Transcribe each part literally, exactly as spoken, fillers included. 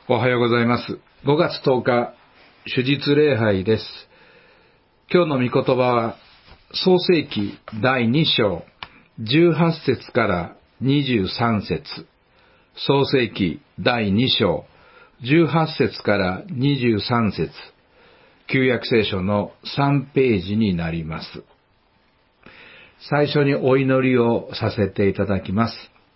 おはようございます。ごがつとおか、主日礼拝です。今日の御言葉は、創世記だいに章、じゅうはち節からにじゅうさん節。創世記だいに章、じゅうはち節からにじゅうさん節。旧約聖書のさんページになります。最初にお祈りをさせていただきます。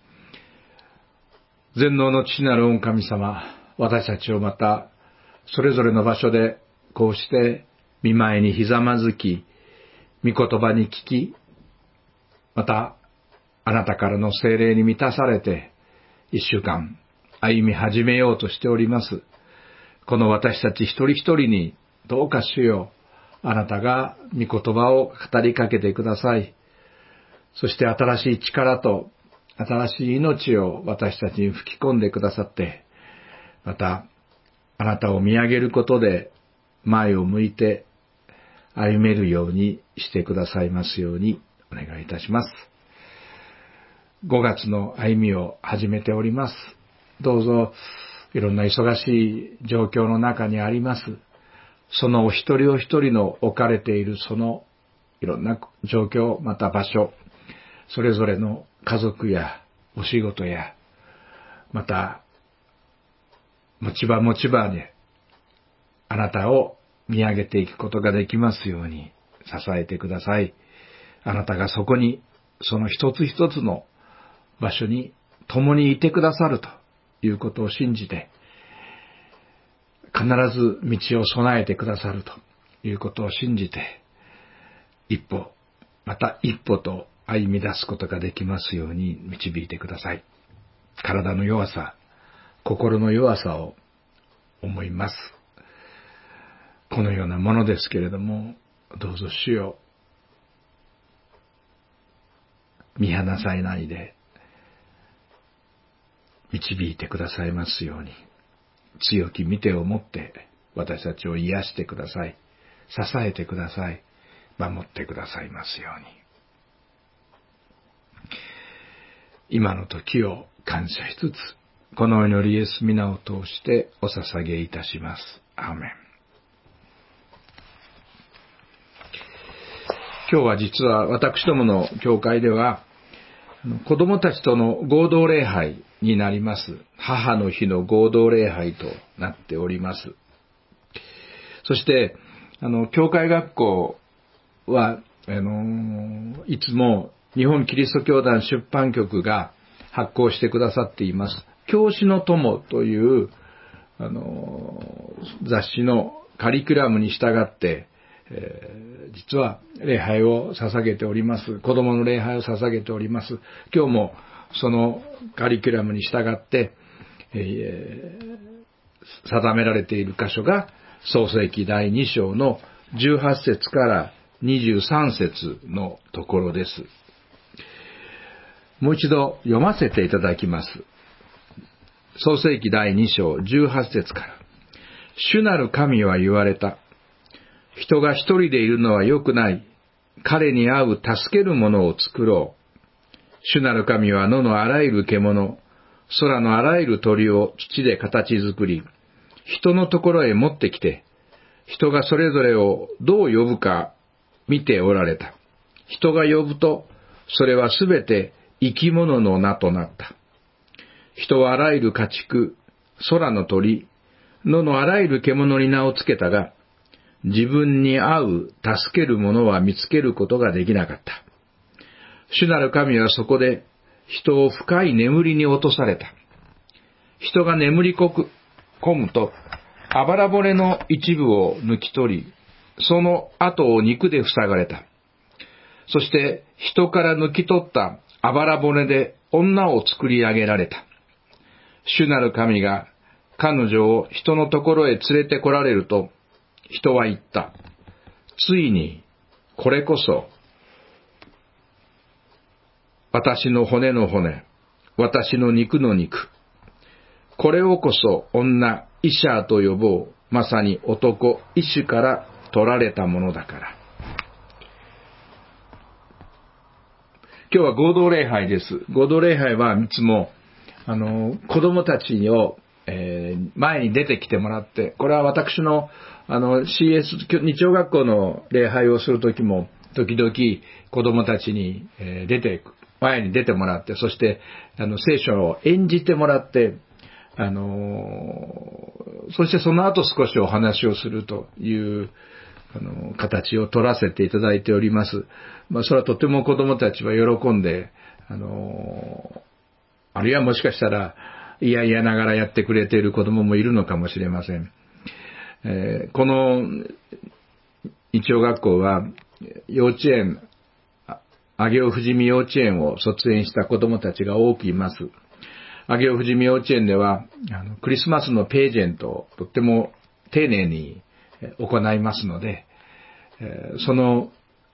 全能の父なる御神様、私たちをまたそれぞれの場所でこうして御前にひざまずき、御言葉に聞き、またあなたからの聖霊に満たされて一週間歩み始めようとしております。この私たち一人一人にどうか主よ、あなたが御言葉を語りかけてください。そして新しい力と新しい命を私たちに吹き込んでくださって、またあなたを見上げることで前を向いて歩めるようにしてくださいますようにお願いいたします。ごがつの歩みを始めております。どうぞいろんな忙しい状況の中にあります。そのお一人お一人の置かれているそのいろんな状況、また場所、それぞれの家族やお仕事や、また持ち場持ち場であなたを見上げていくことができますように支えてください。あなたがそこに、その一つ一つの場所に共にいてくださるということを信じて、必ず道を備えてくださるということを信じて、一歩、また一歩と歩み出すことができますように導いてください。体の弱さ、心の弱さを思います。このようなものですけれども、どうぞ主よ、見放さないで導いてくださいますように、強き御手を持って私たちを癒してください。支えてください。守ってくださいますように。今の時を感謝しつつ、この祈りイエス皆を通してお捧げいたします。アーメン。今日は実は私どもの教会では子供たちとの合同礼拝になります。母の日の合同礼拝となっております。そしてあの教会学校はあのいつも日本キリスト教団出版局が発行してくださっています教師の友というあの雑誌のカリキュラムに従って、えー、実は礼拝を捧げております。子供の礼拝を捧げております。今日もそのカリキュラムに従って、えー、定められている箇所が創世記だいに章のじゅうはち節からにじゅうさん節のところです。もう一度読ませていただきます。創世記だいに章じゅうはち節から。主なる神は言われた。人が一人でいるのは良くない。彼に合う助けるものを作ろう。主なる神は野のあらゆる獣、空のあらゆる鳥を土で形作り、人のところへ持ってきて、人がそれぞれをどう呼ぶか見ておられた。人が呼ぶと、それはすべて生き物の名となった。人はあらゆる家畜、空の鳥、野のあらゆる獣に名をつけたが、自分に合う助けるものは見つけることができなかった。主なる神はそこで人を深い眠りに落とされた。人が眠り込むと、あばら骨の一部を抜き取り、その後を肉で塞がれた。そして人から抜き取ったあばら骨で女を作り上げられた。主なる神が彼女を人のところへ連れて来られると、人は言った。ついにこれこそ私の骨の骨、私の肉の肉。これをこそ女、イシャーと呼ぼう。まさに男、イシュから取られたものだから。今日は合同礼拝です。合同礼拝はいつもあの子供たちを、ええー、前に出てきてもらって、これは私の、あの、シーエス、日曜学校の礼拝をするときも、時々子供たちに、えー、出て、前に出てもらって、そして、あの、聖書を演じてもらって、あのー、そしてその後少しお話をするという、あの、形を取らせていただいております。まあ、それはとても子供たちは喜んで、あのー、あるいはもしかしたら、いやいやながらやってくれている子供もいるのかもしれません。えー、この日曜学校は幼稚園、上尾富士見幼稚園を卒園した子供たちが多くいます。上尾富士見幼稚園ではあのクリスマスのページェントをとっても丁寧に行いますので、えー、その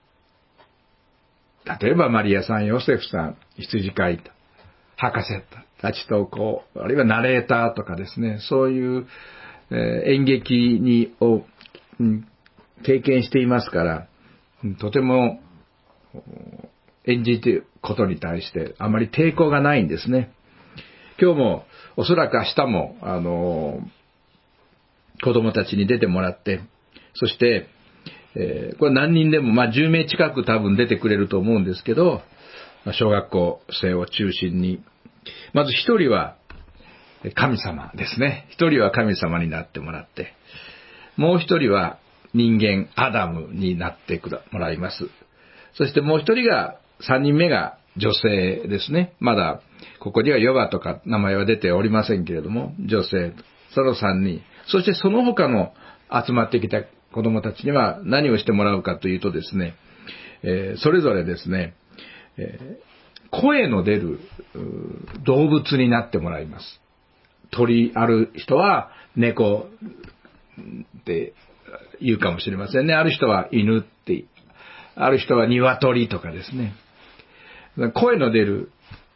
例えばマリアさん、ヨセフさん、羊飼い博士たちとこう、あるいはナレーターとかですね、そういう、えー、演劇にを、うん、経験していますから、とても演じていることに対してあまり抵抗がないんですね。今日もおそらく明日もあの子供たちに出てもらって、そして、えー、これ何人でもまあじゅうめい近く多分出てくれると思うんですけど、小学校生を中心に、まず一人は神様ですね。一人は神様になってもらって、もう一人は人間アダムになってもらいます。そしてもう一人が、三人目が女性ですね。まだここにはヨバとか名前は出ておりませんけれども、女性、その三人。そしてその他の集まってきた子供たちには何をしてもらうかというとですね、えー、それぞれですね、えー、声の出る動物になってもらいます。鳥ある人は猫って言うかもしれませんね。ある人は犬って、ある人は鶏とかですね。声の出る、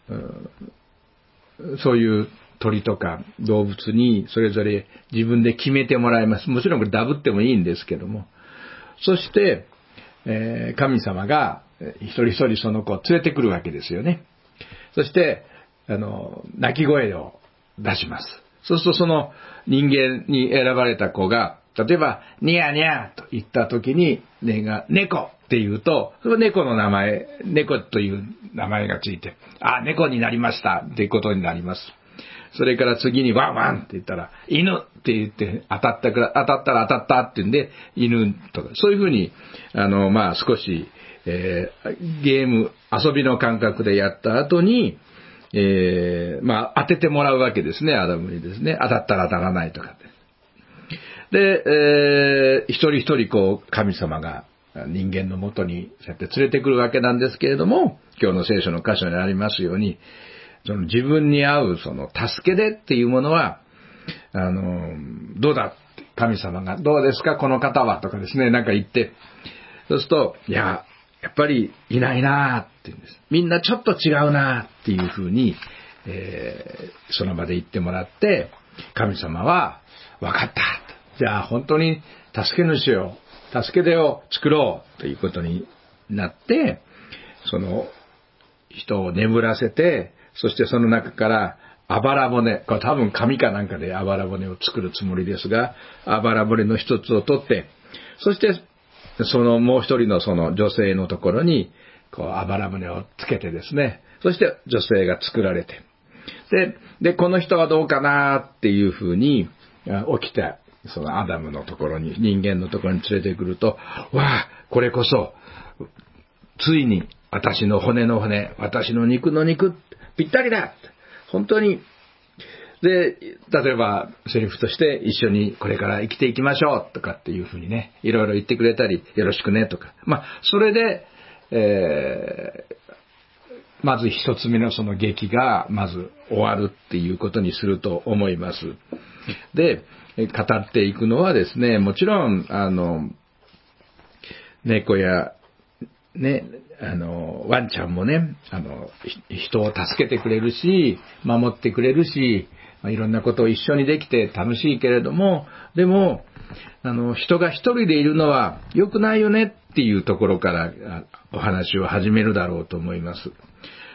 そういう鳥とか動物にそれぞれ自分で決めてもらいます。もちろんこれダブってもいいんですけども。そして、えー、神様が一人一人その子を連れてくるわけですよね。そして、あの、鳴き声を出します。そうするとその人間に選ばれた子が、例えば、ニャーニャーと言った時に、ねが、猫って言うと、その猫の名前、猫という名前がついて、あ、猫になりましたっていうことになります。それから次にワンワンって言ったら、犬って言って、当たったから、当たったら当たったって言うんで、犬とか、そういうふうに、あの、まあ少し、えー、ゲーム、遊びの感覚でやった後に、えー、まあ当ててもらうわけですね、アダムにですね。当たったら当たらないとかって。で、えー、一人一人こう、神様が人間のもとにそうやって連れてくるわけなんですけれども、今日の聖書の箇所にありますように、その自分に合うその助けでっていうものは、あの、どうだ神様が、どうですかこの方はとかですね、なんか言って、そうすると、いや、やっぱりいないなーって言うんです。みんなちょっと違うなーっていうふうに、えー、その場で言ってもらって、神様は、分かった。じゃあ本当に助け主を、助け手を作ろうということになって、その人を眠らせて、そしてその中からあばら骨、これ多分紙かなんかであばら骨を作るつもりですが、あばら骨の一つを取って、そしてそのもう一人のその女性のところに、こうあばら骨をつけてですね、そして女性が作られて、で、で、この人はどうかなっていうふうに起きた、そのアダムのところに、人間のところに連れてくると、わあ、これこそ、ついに私の骨の骨、私の肉の肉、ぴったりだ本当に。で、例えばセリフとして一緒にこれから生きていきましょうとかっていうふうにね、いろいろ言ってくれたり、よろしくねとか。まあ、それで、えー、まず一つ目のその劇がまず終わるっていうことにすると思います。で、語っていくのはですね、もちろん、あの、猫や、ね、あの、ワンちゃんもね、あの、人を助けてくれるし、守ってくれるし、まあ、いろんなことを一緒にできて楽しいけれども、でも、あの、人が一人でいるのは良くないよねっていうところからお話を始めるだろうと思います。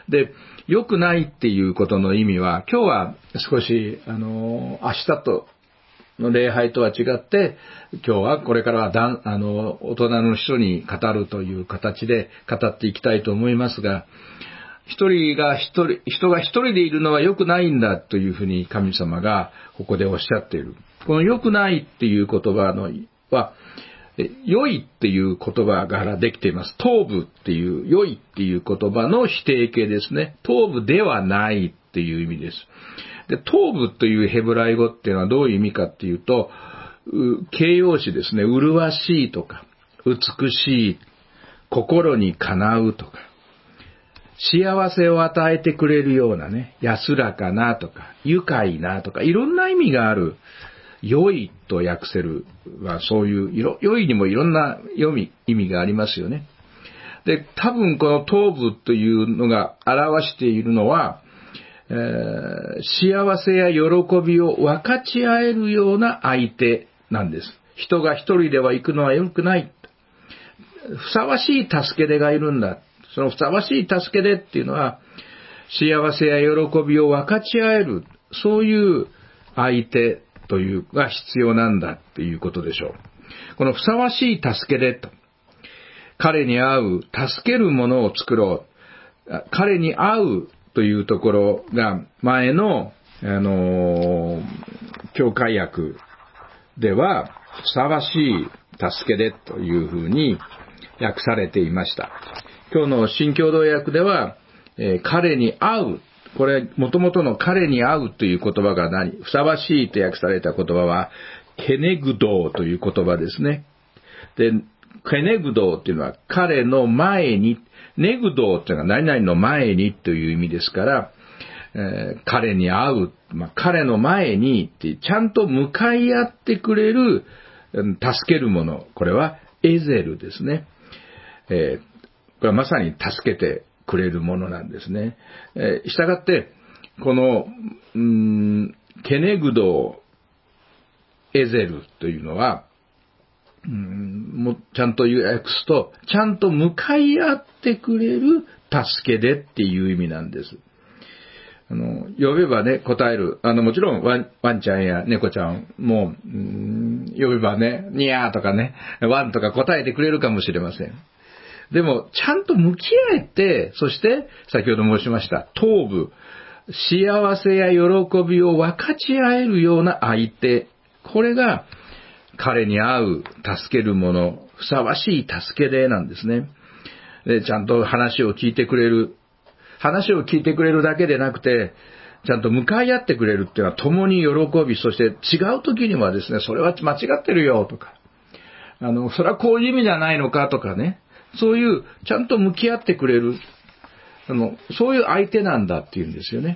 で、良くないっていうことの意味は、今日は少し、あの、明日との礼拝とは違って、今日はこれからはだんあの大人の人に語るという形で語っていきたいと思いますが、一人が一人、人が一人でいるのは良くないんだというふうに神様がここでおっしゃっている。この良くないっていう言葉のは、良いっていう言葉からできています。頭部っていう、良いっていう言葉の否定形ですね。頭部ではないっていう意味です。で、頭部というヘブライ語っていうのはどういう意味かっていうと、形容詞ですね。麗しいとか、美しい、心にかなうとか、幸せを与えてくれるようなね、安らかなとか、愉快なとか、いろんな意味がある、良いと訳せるは、そういう、良いにもいろんな読み、意味がありますよね。で、多分この頭部というのが表しているのは、えー、幸せや喜びを分かち合えるような相手なんです。人が一人では行くのは良くない。ふさわしい助け手がいるんだ。そのふさわしい助け手っていうのは、幸せや喜びを分かち合える、そういう相手というが必要なんだっていうことでしょう。このふさわしい助け手と、彼に会う、助けるものを作ろう。彼に会うというところが前の、あのー、教会訳では、ふさわしい助け手というふうに訳されていました。今日の新共同訳では、えー、彼に会う。これ、元々の彼に会うという言葉が何？ふさわしいと訳された言葉は、ケネグドーという言葉ですね。で、ケネグドーっていうのは彼の前に、ネグドーっていうのは何々の前にという意味ですから、えー、彼に会う、まあ、彼の前にってちゃんと向かい合ってくれる、助けるもの。これはエゼルですね。えーこれはまさに助けてくれるものなんですね。えー、したがって、この、うーん、ケネグドエゼルというのは、うーん、もうちゃんと訳すと、ちゃんと向かい合ってくれる助けでっていう意味なんです。あの、呼べばね、答える。あの、もちろんワン、ワンちゃんや猫ちゃんも、うーん、呼べばね、ニャーとかね、ワンとか答えてくれるかもしれません。でも、ちゃんと向き合えて、そして、先ほど申しました、頭部、幸せや喜びを分かち合えるような相手、これが、彼に会う、助けるもの、ふさわしい助け手なんですね。で、ちゃんと話を聞いてくれる。話を聞いてくれるだけでなくて、ちゃんと向かい合ってくれるっていうのは、共に喜び、そして違う時にはですね、それは間違ってるよ、とか、あの、それはこういう意味じゃないのか、とかね。そういう、ちゃんと向き合ってくれる、あの、そういう相手なんだっていうんですよね。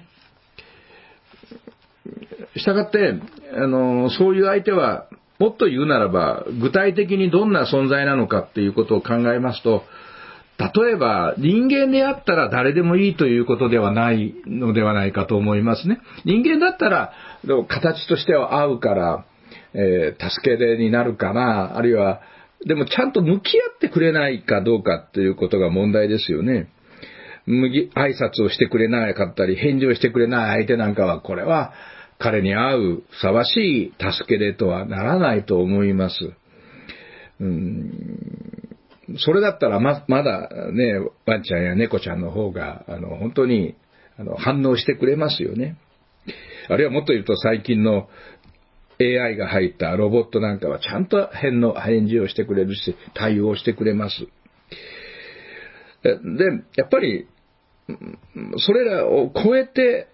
したがって、あの、そういう相手は、もっと言うならば、具体的にどんな存在なのかっていうことを考えますと、例えば、人間であったら誰でもいいということではないのではないかと思いますね。人間だったら、形としては合うから、えー、助け手になるかな、あるいは、でもちゃんと向き合ってくれないかどうかっていうことが問題ですよね。挨拶をしてくれなかったり、返事をしてくれない相手なんかは、これは彼に会うふさわしい助け手とはならないと思います。うーん、それだったらま、まだね、ワンちゃんや猫ちゃんの方が、あの、本当にあの反応してくれますよね。あるいはもっと言うと最近のエーアイ が入ったロボットなんかはちゃんと返の返事をしてくれるし、対応してくれます。で、やっぱり、それらを超えて、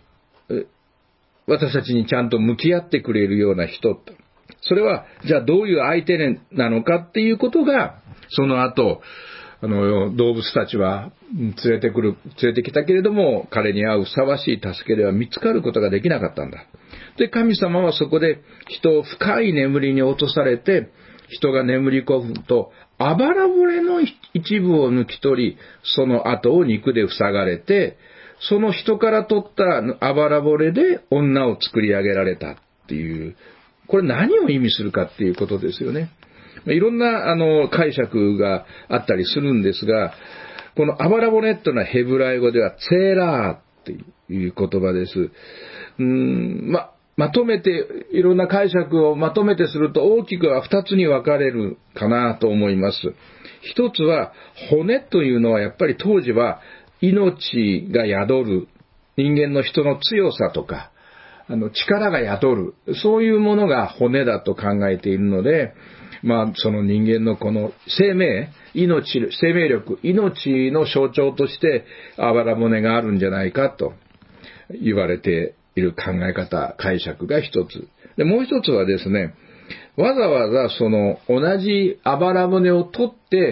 私たちにちゃんと向き合ってくれるような人、それは、じゃあどういう相手なのかっていうことが、その後、あの、動物たちは連れてくる、連れてきたけれども、彼に会うふさわしい助けでは見つかることができなかったんだ。で、神様はそこで人を深い眠りに落とされて、人が眠り込むと、あばら骨の一部を抜き取り、その後を肉で塞がれて、その人から取ったあばら骨で女を作り上げられたっていう、これ何を意味するかっていうことですよね。いろんなあの解釈があったりするんですが、 このあばら骨っていうのはヘブライ語ではツェーラーっていう言葉です。うーん、ま、まとめて、いろんな解釈をまとめてすると大きくは二つに分かれるかなと思います。一つは、骨というのはやっぱり当時は命が宿る、人間の人の強さとか、あの力が宿る、そういうものが骨だと考えているので、まあその人間のこの生命、命、生命力、命の象徴としてあばら骨があるんじゃないかと言われている考え方、解釈が一つ。で、もう一つはですね、わざわざその同じあばら骨を取って、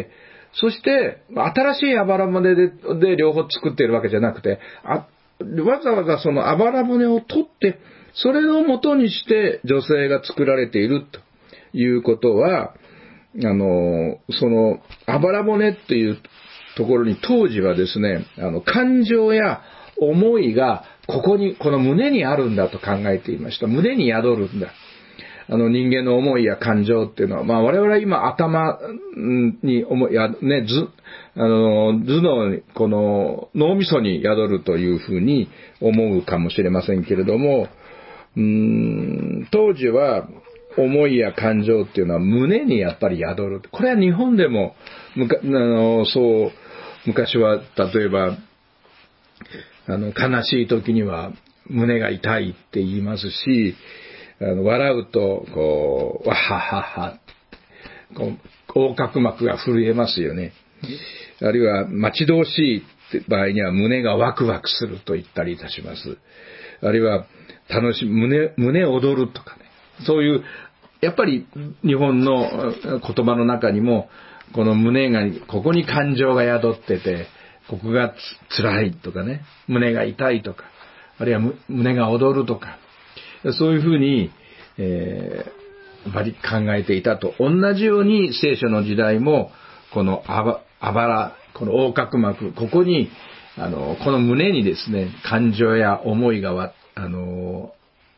そして新しいあばら骨で、で両方作っているわけじゃなくて、あわざわざそのあばら骨を取って、それを元にして女性が作られているということは、あの、そのあばら骨っていうところに当時はですね、あの感情や思いがここに、この胸にあるんだと考えていました。胸に宿るんだ。あの人間の思いや感情っていうのは、まあ我々は今頭に思いやね、ず、あの、頭脳に、この脳みそに宿るというふうに思うかもしれませんけれども、うーん、当時は思いや感情っていうのは胸にやっぱり宿る。これは日本でも、むかあのそう、昔は例えば、あの悲しい時には胸が痛いって言いますし、あの笑うとこうわはははこう横隔膜が震えますよね。あるいは待ち遠しいって場合には胸がワクワクすると言ったりいたします。あるいは楽し胸胸躍るとかね。そういうやっぱり日本の言葉の中にもこの胸がここに感情が宿ってて、ここがつ辛いとかね、胸が痛いとか、あるいは胸が躍るとか。そういうふうに、えー、やっぱり考えていたと。同じように聖書の時代も、このあば、あばら、この横隔膜、ここに、あの、この胸にですね、感情や思いがわ、あの、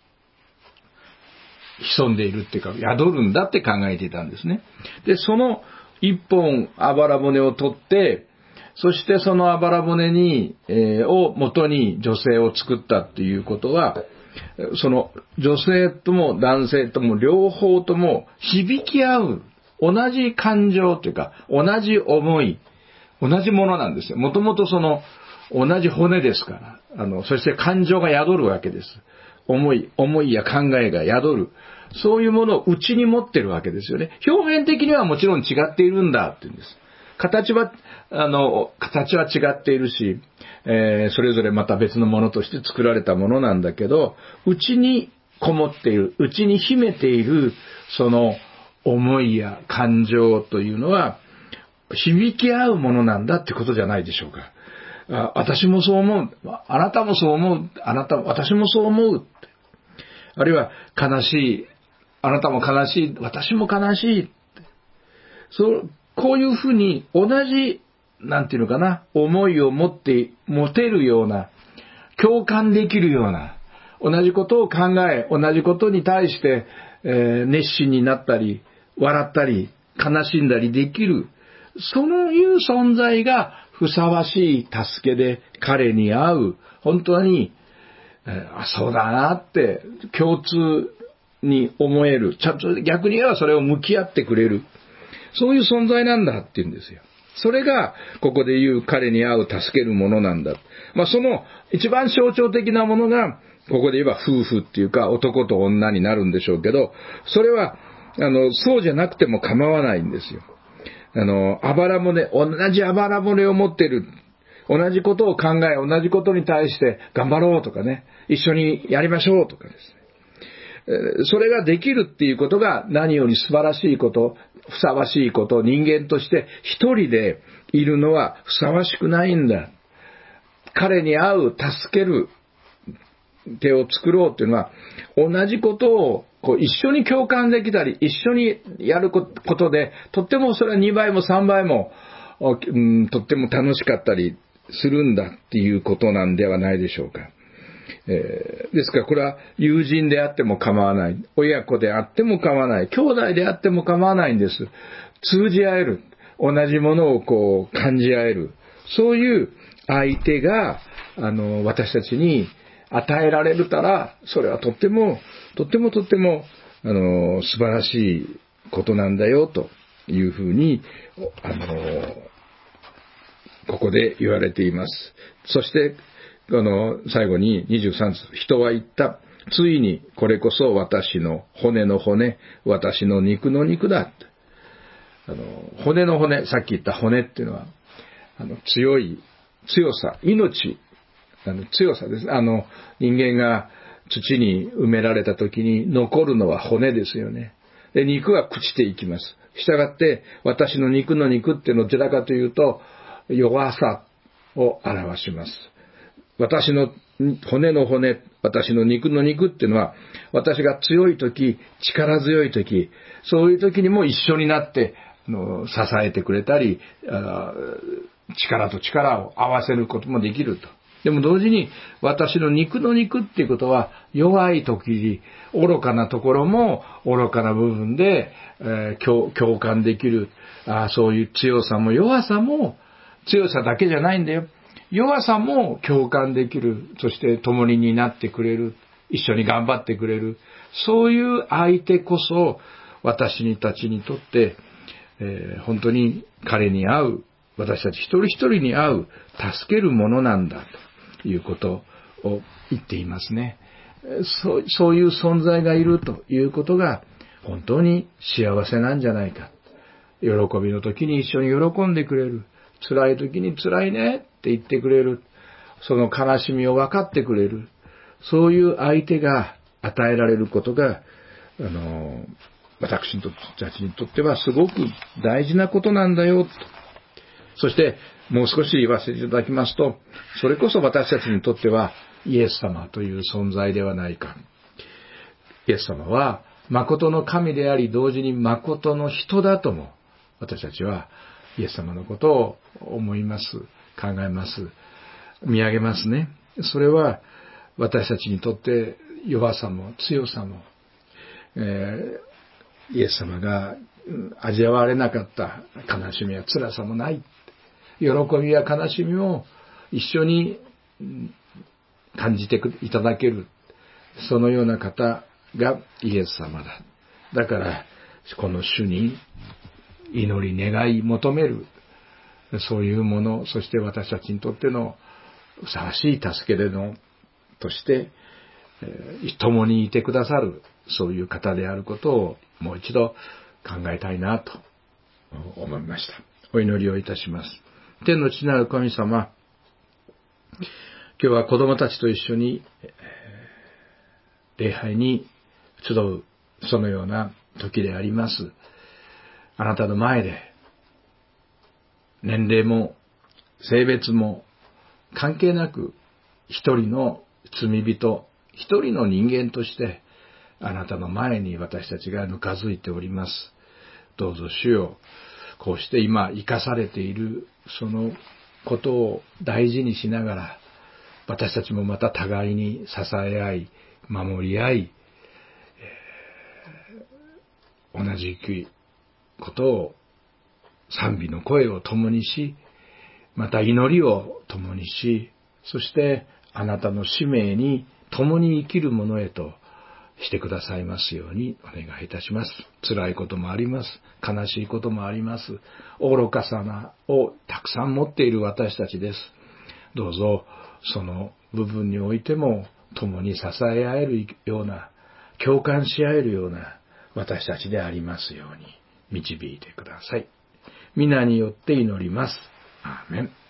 潜んでいるっていうか、宿るんだって考えていたんですね。で、その一本あばら骨を取って、そしてそのあばら骨に、えー、を元に女性を作ったっていうことは、その女性とも男性とも両方とも響き合う同じ感情というか同じ思い、同じものなんですよ。もともとその同じ骨ですから、あのそして感情が宿るわけです。思い、思いや考えが宿る。そういうものを内に持ってるわけですよね。表面的にはもちろん違っているんだって言うんです。形は、あの、形は違っているし、えー、それぞれまた別のものとして作られたものなんだけど、内にこもっている、内に秘めている、その思いや感情というのは、響き合うものなんだってことじゃないでしょうか。あ、私もそう思う。あなたもそう思う。あなた、私もそう思う。あるいは悲しい。あなたも悲しい。私も悲しい。そうこういうふうに同じ、なんていうのかな、思いを持って、持てるような、共感できるような、同じことを考え、同じことに対して、えー、熱心になったり、笑ったり、悲しんだりできる、そういう存在がふさわしい助けで彼に会う、本当に、えー、あ、そうだなって共通に思える、ちゃんと逆に言えばそれを向き合ってくれる、そういう存在なんだって言うんですよ。それがここで言う彼に会う助けるものなんだ。まあその一番象徴的なものがここで言えば夫婦っていうか男と女になるんでしょうけど、それはあのそうじゃなくても構わないんですよ。あのあばら骨、同じあばら骨を持っている、同じことを考え、同じことに対して頑張ろうとかね、一緒にやりましょうとかですね。それができるっていうことが何より素晴らしいこと、ふさわしいこと、人間として一人でいるのはふさわしくないんだ。彼に会う、助ける手を作ろうっていうのは、同じことをこう一緒に共感できたり、一緒にやることで、とってもそれはにばいもさんばいも、うん、とっても楽しかったりするんだっていうことなんではないでしょうか。えー、ですからこれは友人であっても構わない、親子であっても構わない、兄弟であっても構わないんです。通じ合える、同じものをこう感じ合える、 そういう相手が、あの、私たちに与えられるたら、それはとっても、とってもとっても、あの、素晴らしいことなんだよ、というふうに、あの、ここで言われています。そして、あの、最後ににじゅうさん節、人は言った。ついにこれこそ私の骨の骨、私の肉の肉だ。あの、骨の骨、さっき言った骨っていうのは、あの、強い、強さ、命、あの、強さです。あの、人間が土に埋められた時に残るのは骨ですよね。で、肉は朽ちていきます。したがって、私の肉の肉っていうのはどちらかというと、弱さを表します。私の骨の骨、私の肉の肉っていうのは、私が強い時、力強い時、そういう時にも一緒になって、あの、支えてくれたり、力と力を合わせることもできると。でも同時に、私の肉の肉っていうことは、弱い時に、愚かなところも、愚かな部分で、えー、共, 共感できるあ。そういう強さも弱さも、強さだけじゃないんだよ。弱さも共感できる。そして共に担ってくれる。一緒に頑張ってくれる。そういう相手こそ私たちにとって、えー、本当に彼に会う、私たち一人一人に会う、助けるものなんだということを言っていますね。そう、そういう存在がいるということが本当に幸せなんじゃないか。喜びの時に一緒に喜んでくれる。辛い時に辛いねって言ってくれる。その悲しみを分かってくれる。そういう相手が与えられることが、あの、私たちにとってはすごく大事なことなんだよと。そして、もう少し言わせていただきますと、それこそ私たちにとってはイエス様という存在ではないか。イエス様は誠の神であり、同時に誠の人だとも、私たちはイエス様のことを思います。考えます。見上げますね。それは私たちにとって弱さも強さも、えー、イエス様が味わわれなかった悲しみや辛さもない。喜びや悲しみを一緒に感じていただける。そのような方がイエス様だ。だから、この主に祈り願い求める。そういうもの、そして私たちにとってのふさわしい助けでの、として、共にいてくださる、そういう方であることをもう一度考えたいなと思いました。お祈りをいたします。天の父なる神様、今日は子供たちと一緒に礼拝に集う、そのような時であります。あなたの前で、年齢も性別も関係なく、一人の罪人、一人の人間として、あなたの前に私たちがぬかづいております。どうぞ主よ、こうして今生かされているそのことを大事にしながら、私たちもまた互いに支え合い、守り合い、えー、同じことを賛美の声を共にし、また祈りを共にし、そしてあなたの使命に共に生きるものへとしてくださいますようにお願いいたします。辛いこともあります。悲しいこともあります。愚かさをたくさん持っている私たちです。どうぞその部分においても共に支え合えるような、共感し合えるような私たちでありますように導いてください。皆によって祈ります。アーメン。